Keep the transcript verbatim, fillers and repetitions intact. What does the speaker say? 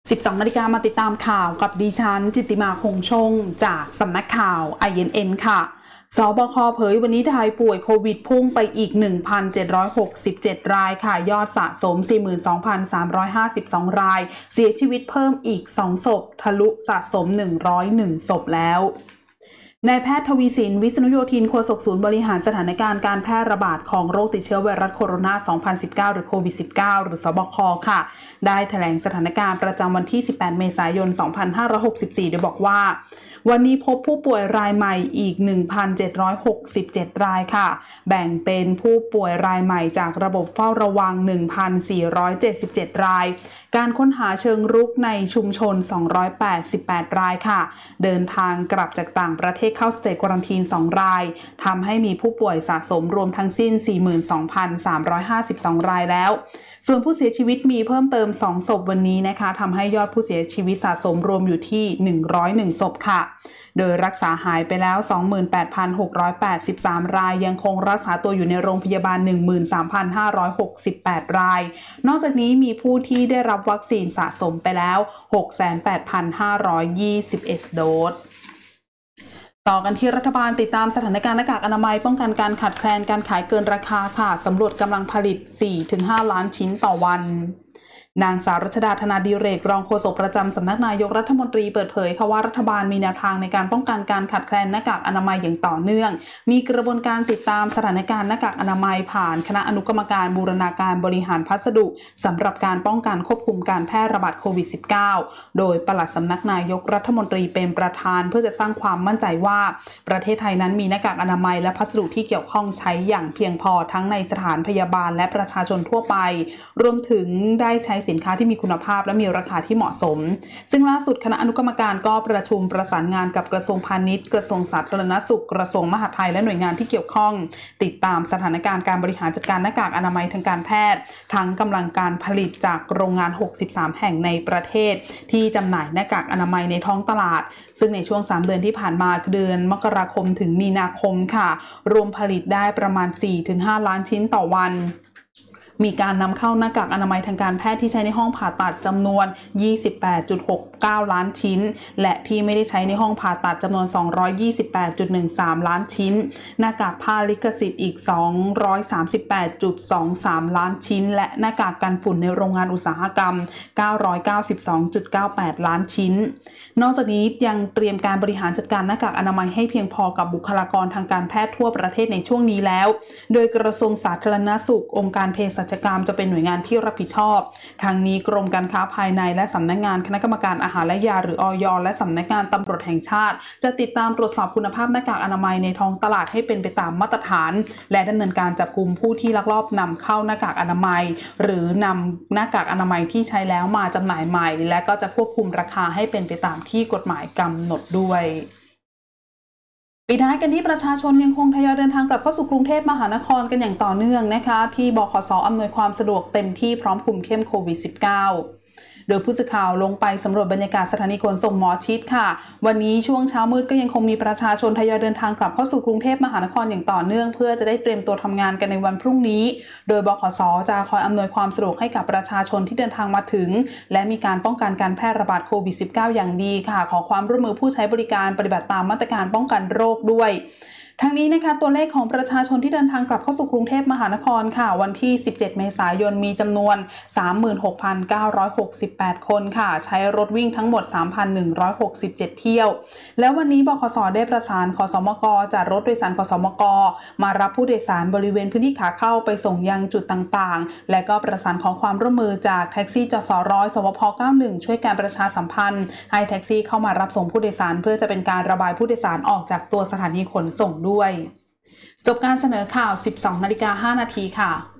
สิบสอง นาฬิกามาติดตามข่าวกับดิฉันจิตติมาคงชงจากสำนักข่าว ไอ เอ็น เอ็น ค่ะสบคเผยวันนี้ไทยป่วยโควิดพุ่งไปอีก หนึ่งพันเจ็ดร้อยหกสิบเจ็ด รายค่ะยอดสะสม สี่หมื่นสองพันสามร้อยห้าสิบสอง รายเสียชีวิตเพิ่มอีกสองศพทะลุสะสมหนึ่งร้อยเอ็ดศพแล้วนายแพทย์ทวีสินวิษณุโยธินโฆษกศูนย์บริหารสถานการณ์การแพร่ระบาดของโรคติดเชื้อไวรัสโคโรนา สองพันสิบเก้า หรือโควิด สิบเก้า หรือสบคค่ะได้แถลงสถานการณ์ประจำวันที่ สิบแปด เมษายน สองพันห้าร้อยหกสิบสี่ โดยบอกว่าวันนี้พบผู้ป่วยรายใหม่อีก หนึ่งพันเจ็ดร้อยหกสิบเจ็ด รายค่ะแบ่งเป็นผู้ป่วยรายใหม่จากระบบเฝ้าระวัง หนึ่งพันสี่ร้อยเจ็ดสิบเจ็ด รายการค้นหาเชิงรุกในชุมชน สองร้อยแปดสิบแปด รายค่ะเดินทางกลับจากต่างประเทศเข้าสเตทควอรันทีน สอง รายทำให้มีผู้ป่วยสะสมรวมทั้งสิ้น สี่หมื่นสองพันสามร้อยห้าสิบสอง รายแล้วส่วนผู้เสียชีวิตมีเพิ่มเติมสองศพวันนี้นะคะทำให้ยอดผู้เสียชีวิตสะสมรวมอยู่ที่หนึ่งร้อยเอ็ดศพค่ะโดยรักษาหายไปแล้ว สองหมื่นแปดพันหกร้อยแปดสิบสาม รายยังคงรักษาตัวอยู่ในโรงพยาบาล หนึ่งหมื่นสามพันห้าร้อยหกสิบแปด รายนอกจากนี้มีผู้ที่ได้รับวัคซีนสะสมไปแล้ว หกแสนแปดพันห้าร้อยยี่สิบเอ็ด โดสต่อกันที่รัฐบาลติดตามสถานการณ์หน้ากากอนามัยป้องกันการขาดแคลนการขายเกินราคาค่ะสำรวจกำลังผลิต สี่ถึงห้า ล้านชิ้นต่อวันนางสาวรัชดาธนาดิเรกรองโฆษกประจำสำนักนายกรัฐมนตรีเปิดเผยค่ะว่ารัฐบาลมีแนวทางในการป้องกันการขาดแคลนหน้ากากอนามัยอย่างต่อเนื่องมีกระบวนการติดตามสถานการณ์หน้ากากอนามัยผ่านคณะอนุกรรมการบูรณาการบริหารพัสดุสำหรับการป้องกันควบคุมการแพร่ระบาดโควิด สิบเก้า โดยปลัดสำนักนายกรัฐมนตรีเป็นประธานเพื่อจะสร้างความมั่นใจว่าประเทศไทยนั้นมีหน้ากากอนามัยและพัสดุที่เกี่ยวข้องใช้อย่างเพียงพอทั้งในสถานพยาบาลและประชาชนทั่วไปรวมถึงได้ใช้สินค้าที่มีคุณภาพและมีราคาที่เหมาะสมซึ่งล่าสุดคณะอนุกรรมการก็ประชุมประสานงานกับกระทรวงพาณิชย์กระทรวงสาธารณสุขกระทรวงมหาดไทยและหน่วยงานที่เกี่ยวข้องติดตามสถานการณ์การบริหารจัดการหน้ากากอนามัยทางการแพทย์ทั้งกำลังการผลิตจากโรงงานหกสิบสามแห่งในประเทศที่จำหน่ายหน้ากากอนามัยในท้องตลาดซึ่งในช่วงสามเดือนที่ผ่านมาเดือนมกราคมถึงมีนาคมค่ะรวมผลิตได้ประมาณ สี่ถึงห้า ล้านชิ้นต่อวันมีการนำเข้าหน้ากากอนามัยทางการแพทย์ที่ใช้ในห้องผ่าตัดจำนวน ยี่สิบแปดจุดหกเก้า ล้านชิ้นและที่ไม่ได้ใช้ในห้องผ่าตัดจำนวน สองร้อยยี่สิบแปดจุดหนึ่งสาม ล้านชิ้นหน้ากากผ้าลิขสิทธิ์อีก สองร้อยสามสิบแปดจุดสองสาม ล้านชิ้นและหน้ากากกันฝุ่นในโรงงานอุตสาหกรรม เก้าร้อยเก้าสิบสองจุดเก้าแปด ล้านชิ้นนอกจากนี้ยังเตรียมการบริหารจัดการหน้ากากอนามัยให้เพียงพอกับบุคลากรทางการแพทย์ทั่วประเทศในช่วงนี้แล้วโดยกระทรวงสาธารณสุของค์การเภสัชกรรมจะเป็นหน่วยงานที่รับผิดชอบทางนี้กรมการค้าภายในและสำนักงานคณะกรรมการอาหารและยาหรืออย.และสำนักงานตำรวจแห่งชาติจะติดตามตรวจสอบคุณภาพหน้ากากอนามัยในท้องตลาดให้เป็นไปตามมาตรฐานและดำเนินการจับกุมผู้ที่ลักลอบนำเข้าหน้ากากอนามัยหรือนำหน้ากากอนามัยที่ใช้แล้วมาจำหน่ายใหม่และก็จะควบคุมราคาให้เป็นไปตามที่กฎหมายกำหนดด้วยปิดท้ายกันที่ประชาชนยังคงทยอยเดินทางกลับเข้าสู่กรุงเทพมหานครกันอย่างต่อเนื่องนะคะที่บขส.อำนวยความสะดวกเต็มที่พร้อมคุมเข้มโควิด สิบเก้า โดยผู้สื่อข่าวลงไปสำรวจบรรยากาศสถานีขนส่งหมอชิดค่ะวันนี้ช่วงเช้ามืดก็ยังคงมีประชาชนทยอยเดินทางกลับเข้าสู่กรุงเทพมหานครอย่างต่อเนื่องเพื่อจะได้เตรียมตัวทำงานกันในวันพรุ่งนี้โดยบขส.จะคอยอำนวยความสะดวกให้กับประชาชนที่เดินทางมาถึงและมีการป้องกันการแพร่ระบาดโควิด สิบเก้า อย่างดีค่ะขอความร่วมมือผู้ใช้บริการปฏิบัติตามมาตรการป้องกันโรคด้วยทั้งนี้นะคะตัวเลขของประชาชนที่เดินทางกลับเข้าสู่กรุงเทพมหานครค่ะวันที่สิบเจ็ดเมษายนมีจำนวน สามหมื่นหกพันเก้าร้อยหกสิบแปด คนค่ะใช้รถวิ่งทั้งหมด สามพันหนึ่งร้อยหกสิบเจ็ด เที่ยวแล้ววันนี้บขส.ได้ประสานขสมก.จัดรถโดยสารขสมก.มารับผู้โดยสารบริเวณพื้นที่ขาเข้าไปส่งยังจุดต่างๆและก็ประสานขอความร่วมมือจากแท็กซี่จสร้อยสวพเก้าสิบเอ็ดช่วยการประชาสัมพันธ์ให้แท็กซี่เข้ามารับส่งผู้โดยสารเพื่อจะเป็นการระบายผู้โดยสารออกจากตัวสถานีขนส่งด้วยจบการเสนอข่าว สิบสอง นาฬิกา ห้า นาทีค่ะ